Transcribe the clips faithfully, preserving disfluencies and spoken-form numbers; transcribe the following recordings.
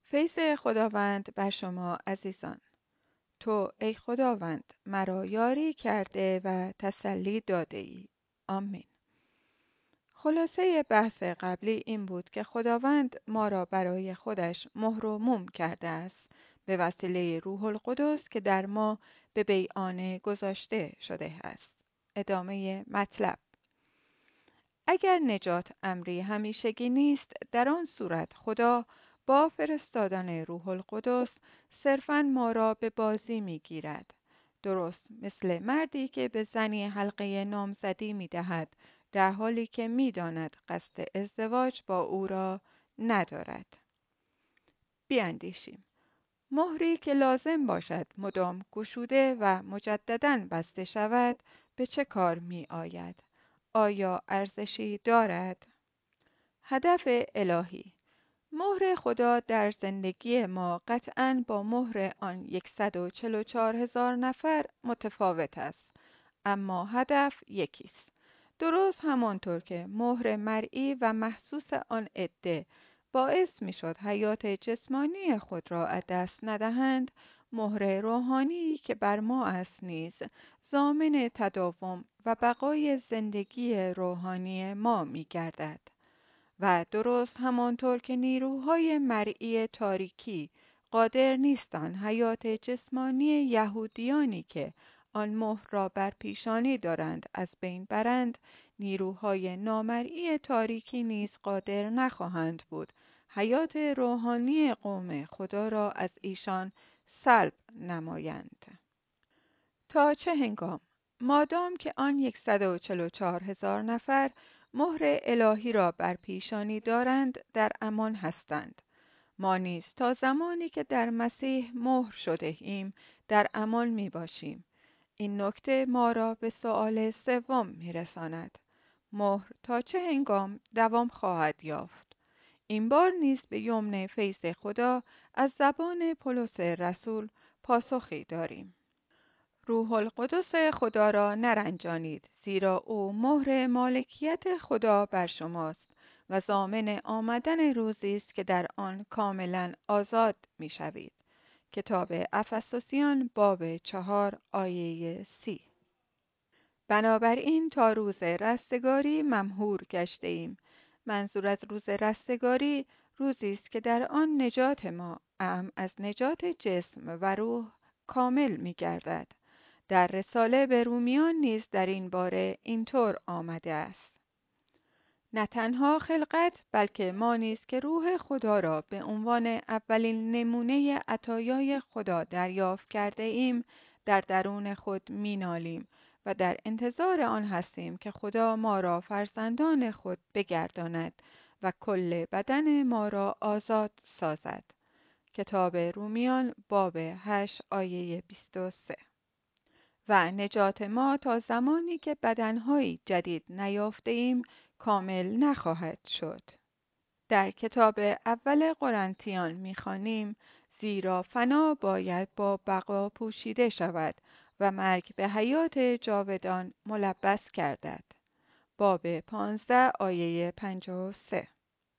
فیض خداوند بر شما عزیزان. تو ای خداوند مرا یاری کرده و تسلی داده ای. آمین. خلاصه بحث قبلی این بود که خداوند ما را برای خودش مهر و موم کرده است به وسیله روح القدس که در ما به بیعانه گذاشته شده است. ادامه مطلب: اگر نجات امری همیشگی نیست، در آن صورت خدا با فرستادن روح القدس صرفاً ما را به بازی می گیرد. درست مثل مردی که به زنی حلقه نامزدی می دهد، در حالی که می داند قصد ازدواج با او را ندارد. بیاندیشیم. مهری که لازم باشد مدام گشوده و مجدداً بسته شود، به چه کار می آید؟ آیا ارزشی دارد؟ هدف الهی: مهر خدا در زندگی ما قطعاً با مهر آن صد و چهل و چهار هزار نفر متفاوت است، اما هدف یکی است. درست همانطور که مهر مرئی و محسوس آن عده باعث می شد حیات جسمانی خود را از دست ندهند، مهر روحانی که بر ما است نیز ضامن تداوم و بقای زندگی روحانی ما می گردد. و درست همانطور که نیروهای مرئی تاریکی قادر نیستند حیات جسمانی یهودیانی که آن مهر را بر پیشانی دارند از بین برند، نیروهای نامرئی تاریکی نیز قادر نخواهند بود حیات روحانی قوم خدا را از ایشان سلب نمایند. تا چه هنگام؟ مادام که آن صد و چهل و چهار هزار نفر مهر الهی را بر پیشانی دارند در امان هستند. ما نیز تا زمانی که در مسیح مهر شده ایم در امان می باشیم. این نکته ما را به سؤال سوم می رساند: مهر تا چه هنگام دوام خواهد یافت؟ این بار نیز به یمن فیض خدا از زبان پولس رسول پاسخی داریم. روح القدس خدا را نرنجانید، زیرا او مهر مالکیت خدا بر شماست و ضامن آمدن روزی است که در آن کاملا آزاد می شوید. کتاب افسوسیان باب چهار آیه سی. بنابراین تا روز رستگاری ممهور گشته ایم. منظور از روز رستگاری روزی است که در آن نجات ما اعم از نجات جسم و روح کامل می گردد. در رساله به رومیان نیز در این باره اینطور آمده است: نه تنها خلقت بلکه ما نیز که روح خدا را به عنوان اولین نمونه عطایای خدا دریافت کرده ایم در درون خود مینالیم و در انتظار آن هستیم که خدا ما را فرزندان خود بگرداند و کل بدن ما را آزاد سازد. کتاب رومیان باب هشت آیه بیست و سه. و نجات ما تا زمانی که بدنهایی جدید نیافته ایم کامل نخواهد شد. در کتاب اول قرنتیان می‌خوانیم: زیرا فنا باید با بقا پوشیده شود و مرگ به حیات جاودان ملبس گردد. باب پانزده آیه پنجاه و سه.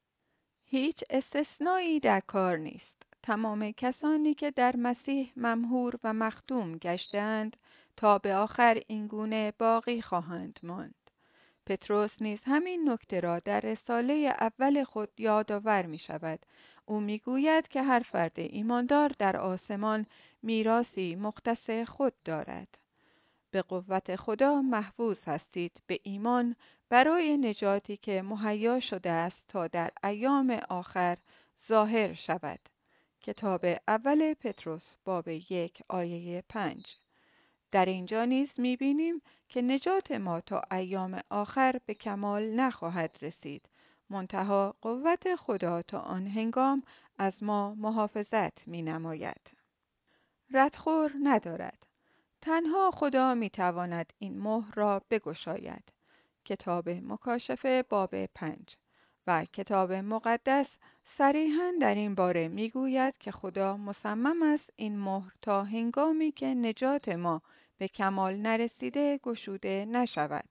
هیچ استثنایی در کار نیست. تمام کسانی که در مسیح ممهور و مختوم گشتند تا به آخر اینگونه باقی خواهند ماند. پتروس نیز همین نکته را در رساله اول خود یادآور می شود. او می گوید که هر فرد ایماندار در آسمان میراثی مختص خود دارد. به قوت خدا محفوظ هستید به ایمان برای نجاتی که مهیا شده است تا در ایام آخر ظاهر شود. کتاب اول پتروس باب یک آیه پنج. در اینجا نیز می‌بینیم که نجات ما تا ایام آخر به کمال نخواهد رسید، منتها قوت خدا تا آن هنگام از ما محافظت می‌نماید. ردخور ندارد. تنها خدا می‌تواند این مهر را بگشاید. کتاب مکاشفه باب پنج و کتاب مقدس صریحاً در این باره می‌گوید که خدا مصمم است این مهر تا هنگامی که نجات ما به کمال نرسیده گشوده نشود.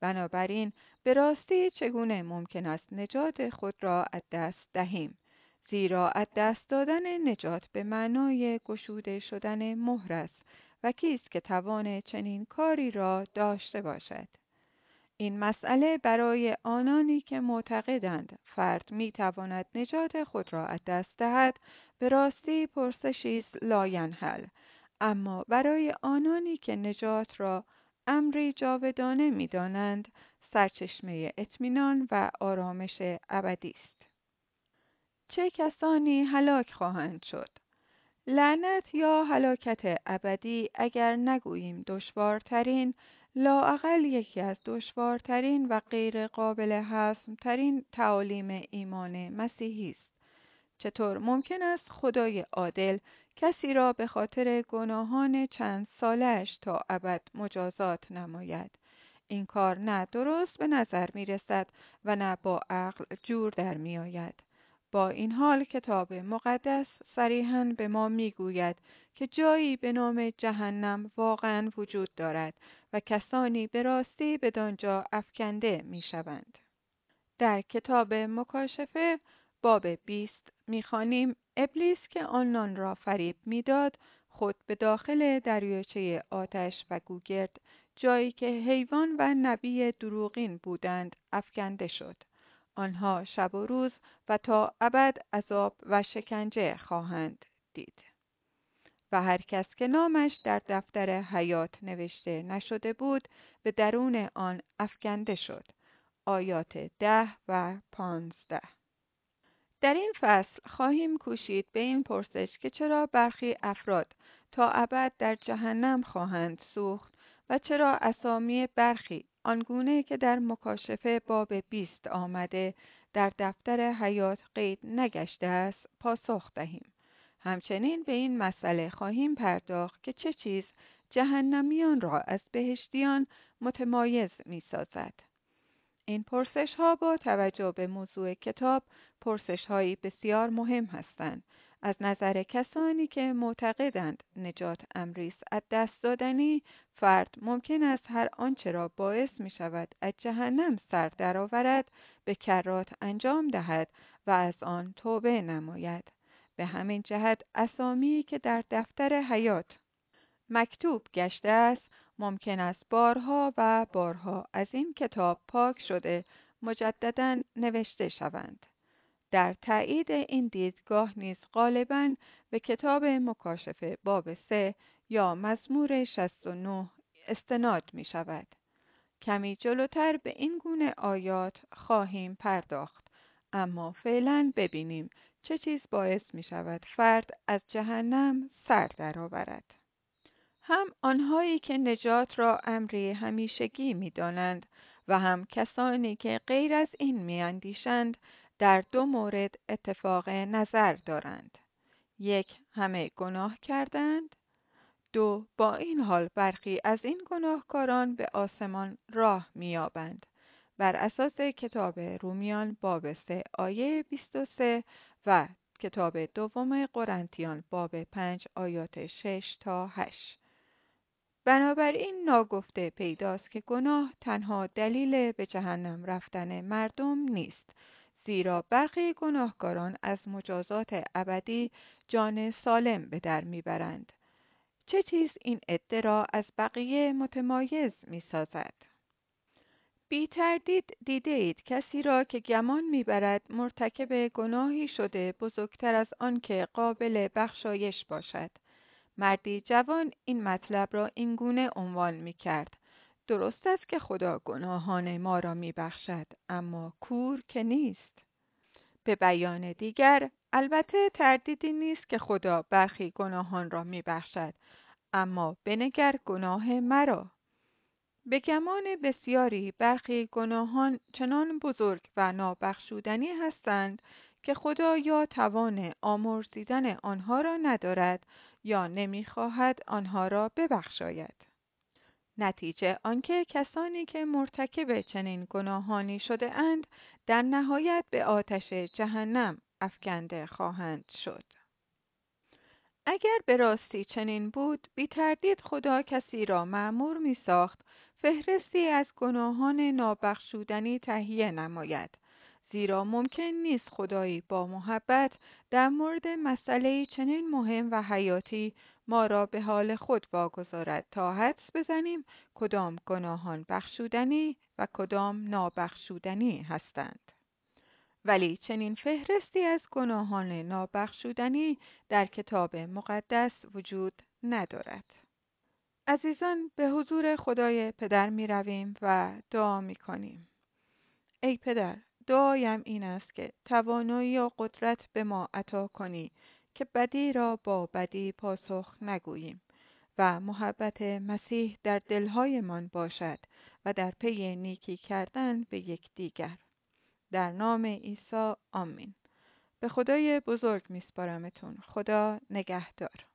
بنابراین به راستی چگونه ممکن است نجات خود را از دست دهیم؟ زیرا از دست دادن نجات به معنای گشوده شدن مهر است و کیست که توان چنین کاری را داشته باشد؟ این مسئله برای آنانی که معتقدند فرد می تواند نجات خود را از دست دهد به راستی پرسشی است لاینحل، اما برای آنانی که نجات را امری جاودانه می دانند سرچشمه اطمینان و آرامش ابدی است. چه کسانی هلاک خواهند شد؟ لعنت یا هلاکت ابدی اگر نگوییم دشوارترین، لااقل یکی از دشوارترین و غیر قابل هضم ترین تعالیم ایمان مسیحی است. چطور ممکن است خدای عادل کسی را به خاطر گناهان چند سالش تا ابد مجازات نماید؟ این کار نه درست به نظر می رسد و نه با عقل جور در می آید. با این حال کتاب مقدس صریحاً به ما می گوید که جایی به نام جهنم واقعاً وجود دارد و کسانی به راستی بدانجا افکنده می شوند. در کتاب مکاشفه باب بیست می خوانیم ابلیس که آنان را فریب می داد خود به داخل دریاچه آتش و گوگرد، جایی که حیوان و نبی دروغین بودند، افکنده شد. آنها شب و روز و تا ابد عذاب و شکنجه خواهند دید. و هر کس که نامش در دفتر حیات نوشته نشده بود به درون آن افکنده شد. آیات ده و پانزده. در این فصل خواهیم کوشید به این پرسش که چرا برخی افراد تا ابد در جهنم خواهند سوخت و چرا اسامی برخی آنگونه که در مکاشفه باب بیست آمده در دفتر حیات قید نگشته است پاسخ دهیم. همچنین به این مسئله خواهیم پرداخت که چه چیز جهنمیان را از بهشتیان متمایز می سازد. این پرسش ها با توجه به موضوع کتاب پرسش هایی بسیار مهم هستند. از نظر کسانی که معتقدند نجات امری است از دست دادنی، فرد ممکن است هر آنچه را باعث می شود از جهنم سر درآورد به کرات انجام دهد و از آن توبه نماید. به همین جهت اسامی که در دفتر حیات مکتوب گشته است ممکن است بارها و بارها از این کتاب پاک شده مجدداً نوشته شوند. در تایید این دیدگاه نیز غالباً به کتاب مکاشفه باب سه یا مزمور شصت و نه استناد می شود. کمی جلوتر به این گونه آیات خواهیم پرداخت، اما فعلاً ببینیم چه چیز باعث می شود فرد از جهنم سر درآورد. هم آنهایی که نجات را امری همیشگی می دانند و هم کسانی که غیر از این می اندیشند در دو مورد اتفاق نظر دارند. یک، همه گناه کردند. دو، با این حال برخی از این گناهکاران به آسمان راه می یابند. بر اساس کتاب رومیان باب سه آیه بیست و سه و کتاب دوم قرنتیان باب پنج آیات شش تا هشت. بنابراین ناگفته پیداست که گناه تنها دلیل به جهنم رفتن مردم نیست، زیرا برخی گناهکاران از مجازات ابدی جان سالم به در میبرند. چه چیز این عده را از بقیه متمایز میسازد؟ بی تردید دیده اید کسی را که گمان میبرد مرتکب گناهی شده بزرگتر از آن که قابل بخشایش باشد. مردی جوان این مطلب را اینگونه عنوان می کرد: درست است که خدا گناهان ما را می بخشد، اما کور که نیست. به بیان دیگر، البته تردیدی نیست که خدا برخی گناهان را می بخشد، اما بنگر گناه مرا. به گمان بسیاری برخی گناهان چنان بزرگ و نابخشودنی هستند که خدا یا توان آمرزیدن آنها را ندارد یا نمیخواهد آنها را ببخشاید. نتیجه آنکه کسانی که مرتکب چنین گناهانی شده اند در نهایت به آتش جهنم افکنده خواهند شد. اگر به راستی چنین بود، بی تردید خدا کسی را مأمور می ساخت فهرستی از گناهان نابخشودنی تهیه نماید، زیرا ممکن نیست خدایی با محبت در مورد مسئله چنین مهم و حیاتی ما را به حال خود واگذارد تا حدس بزنیم کدام گناهان بخشودنی و کدام نابخشودنی هستند. ولی چنین فهرستی از گناهان نابخشودنی در کتاب مقدس وجود ندارد. عزیزان، به حضور خدای پدر می رویم و دعا می کنیم. ای پدر، دعایم این است که توانایی و قدرت به ما عطا کنی که بدی را با بدی پاسخ نگوییم و محبت مسیح در دلهایمان باشد و در پی نیکی کردن به یکدیگر. در نام عیسی آمین. به خدای بزرگ میسپارمتون. خدا نگهدار.